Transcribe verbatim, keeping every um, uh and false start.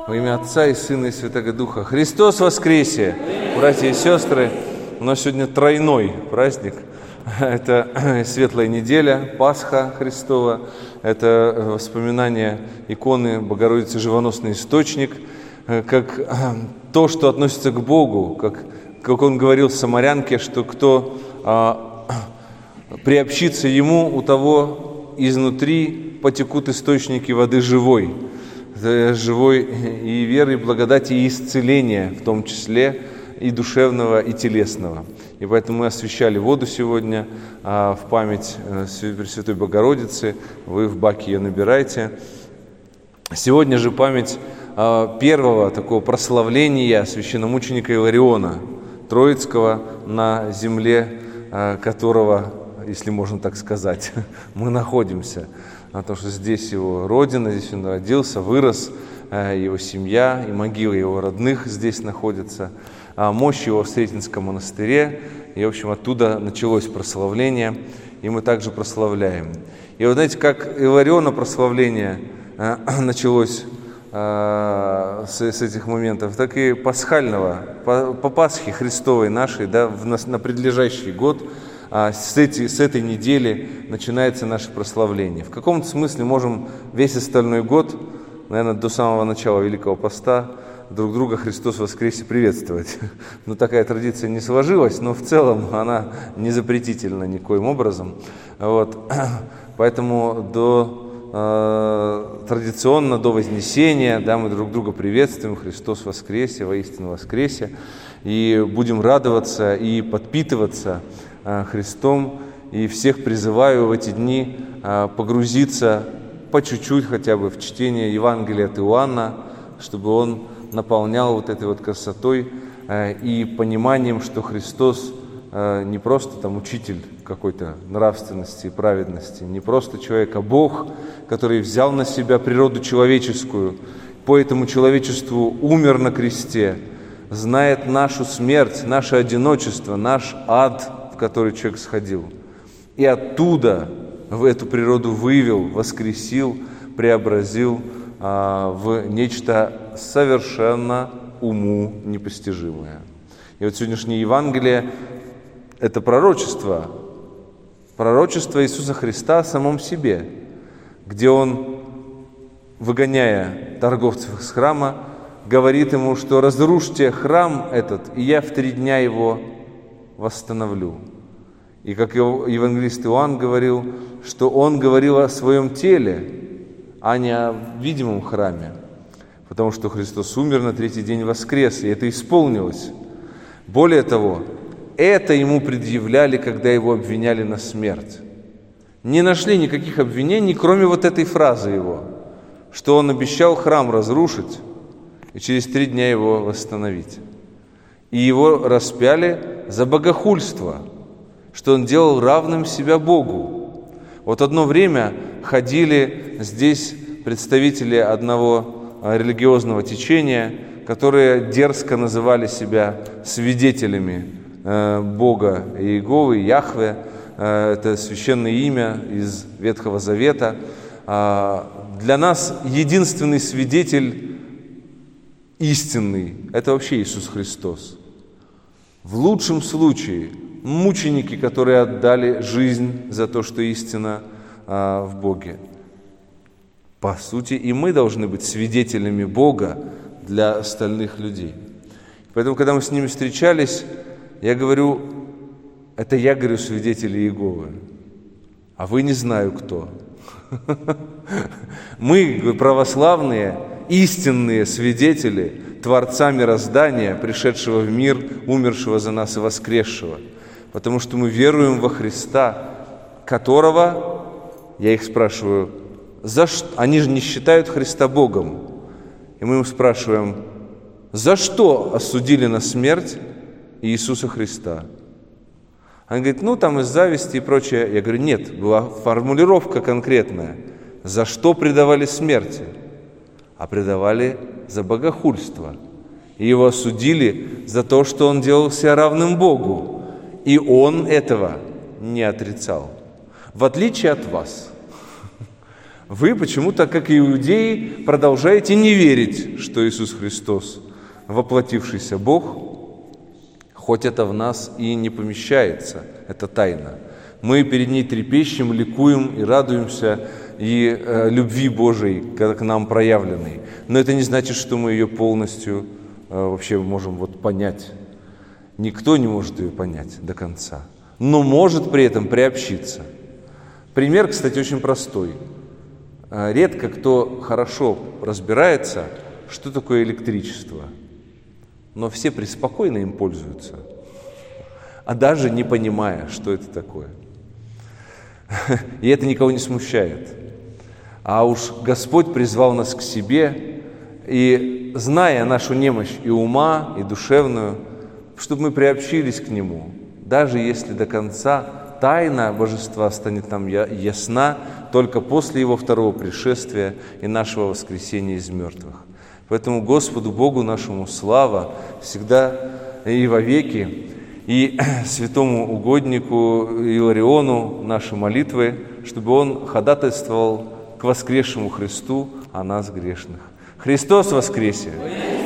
Во имя Отца и Сына и Святого Духа. Христос воскресе! Братья и сестры, у нас сегодня тройной праздник. Это Светлая неделя, Пасха Христова, это воспоминание иконы Богородицы Живоносный Источник, как то, что относится к Богу, как, как он говорил самарянке, что кто а, приобщится Ему, у того изнутри потекут источники воды живой. Живой и веры, и благодати, и исцеления, в том числе и душевного, и телесного. И поэтому мы освящали воду сегодня а, в память Пресвятой Богородицы. Вы в баке ее набирайте. Сегодня же память а, первого такого прославления священномученика Илариона Троицкого, на земле а, которого, если можно так сказать, мы находимся. Потому что здесь его родина, здесь он родился, вырос, его семья и могила его родных здесь находятся. Мощь его в Сретенском монастыре, и, в общем, оттуда началось прославление, и мы также прославляем. И вот знаете, как Илариона прославление началось с, с этих моментов, так и пасхального, по, по Пасхе Христовой нашей, да, в, на, на предлежащий год, А с, эти, с этой недели начинается наше прославление. В каком-то смысле можем весь остальной год, наверное, до самого начала Великого Поста, друг друга «Христос воскресе» приветствовать. Но такая традиция не сложилась, но в целом она не запретительна никоим образом. Вот. Поэтому до, э, традиционно до Вознесения, да, мы друг друга приветствуем «Христос воскресе», воистину воскресе, и будем радоваться и подпитываться Христом, и всех призываю в эти дни погрузиться по чуть-чуть хотя бы в чтение Евангелия от Иоанна, чтобы он наполнял вот этой вот красотой и пониманием, что Христос не просто там учитель какой-то нравственности и праведности, не просто человек, а Бог, который взял на себя природу человеческую, по этому человечеству умер на кресте, знает нашу смерть, наше одиночество, наш ад, в который человек сходил, и оттуда в эту природу вывел, воскресил, преобразил а, в нечто совершенно уму непостижимое. И вот сегодняшнее Евангелие – это пророчество, пророчество Иисуса Христа о самом себе, где Он, выгоняя торговцев из храма, говорит ему, что разрушьте храм этот, и я в три дня его восстановлю. И как евангелист Иоанн говорил, что он говорил о своем теле, а не о видимом храме, потому что Христос умер, на третий день воскрес, и это исполнилось. Более того, это ему предъявляли, когда его обвиняли на смерть. Не нашли никаких обвинений, кроме вот этой фразы его, что он обещал храм разрушить и через три дня его восстановить. И его распяли за богохульство, что он делал равным себя Богу. Вот одно время ходили здесь представители одного религиозного течения, которые дерзко называли себя свидетелями Бога Иеговы, Яхве. Это священное имя из Ветхого Завета. Для нас единственный свидетель истинный – это вообще Иисус Христос. В лучшем случае мученики, которые отдали жизнь за то, что истина а, в Боге. По сути, и мы должны быть свидетелями Бога для остальных людей. Поэтому, когда мы с ними встречались, я говорю, это я говорю свидетели Иеговы, а вы не знаю кто. Мы, православные, истинные свидетели Творца мироздания, пришедшего в мир, умершего за нас и воскресшего. Потому что мы веруем во Христа, которого, я их спрашиваю, за что? Они же не считают Христа Богом. И мы им спрашиваем, за что осудили на смерть Иисуса Христа? Они говорят, ну там из зависти и прочее. Я говорю, нет, была формулировка конкретная. За что предавали смерти? А предавали за богохульство. И его осудили за то, что он делал себя равным Богу. И он этого не отрицал. В отличие от вас. Вы почему-то, как и иудеи, продолжаете не верить, что Иисус Христос, воплотившийся Бог, хоть это в нас и не помещается, это тайна. Мы перед ней трепещем, ликуем и радуемся и э, любви Божией, к нам проявленной. Но это не значит, что мы ее полностью э, вообще можем вот понять. Никто не может ее понять до конца, но может при этом приобщиться. Пример, кстати, очень простой. Редко кто хорошо разбирается, что такое электричество, но все преспокойно им пользуются, а даже не понимая, что это такое. И это никого не смущает. А уж Господь призвал нас к себе, и, зная нашу немощь и ума, и душевную, чтобы мы приобщились к Нему, даже если до конца тайна Божества станет нам ясна только после Его второго пришествия и нашего воскресения из мертвых. Поэтому Господу Богу нашему слава всегда и вовеки, и святому угоднику Илариону наши молитвы, чтобы он ходатайствовал к воскресшему Христу о нас грешных. Христос воскресе!